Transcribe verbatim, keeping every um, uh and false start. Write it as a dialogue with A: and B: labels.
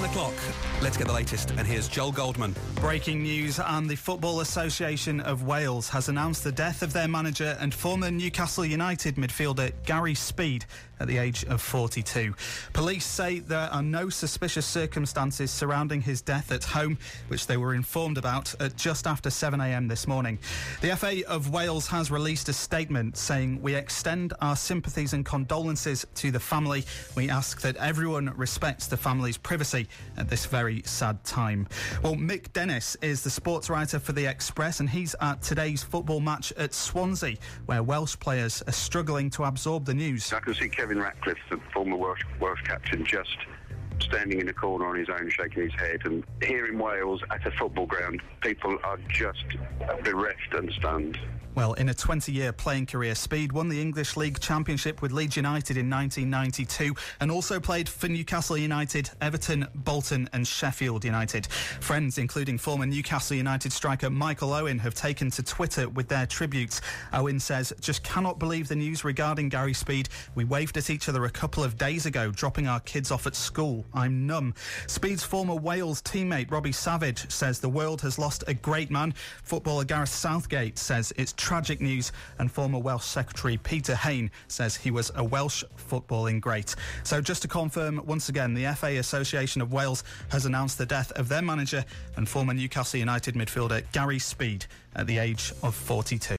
A: One o'clock. Let's get the latest, and here's Joel Goldman.
B: Breaking news, and the Football Association of Wales has announced the death of their manager and former Newcastle United midfielder Gary Speed at the age of forty-two. Police say there are no suspicious circumstances surrounding his death at home, which they were informed about at just after seven a.m. this morning. The F A of Wales has released a statement saying, "We extend our sympathies and condolences to the family. We ask that everyone respects the family's privacy at this very sad time." Well, Mick Dennis is the sports writer for The Express, and he's at today's football match at Swansea, where Welsh players are struggling to absorb the news.
C: I can see Kevin Ratcliffe, the former Welsh, Welsh captain, just standing in a corner on his own, shaking his head. And here in Wales, at a football ground, people are just bereft and stunned.
B: Well, in a twenty-year playing career, Speed won the English League Championship with Leeds United in nineteen ninety-two and also played for Newcastle United, Everton, Bolton and Sheffield United. Friends, including former Newcastle United striker Michael Owen, have taken to Twitter with their tributes. Owen says, "Just cannot believe the news regarding Gary Speed. We waved at each other a couple of days ago, dropping our kids off at school. I'm numb." Speed's former Wales teammate Robbie Savage says the world has lost a great man. Footballer Gareth Southgate says it's tragic news, and former Welsh Secretary Peter Hain says he was a Welsh footballing great. So just to confirm once again, the F A Association of Wales has announced the death of their manager and former Newcastle United midfielder Gary Speed at the age of forty-two.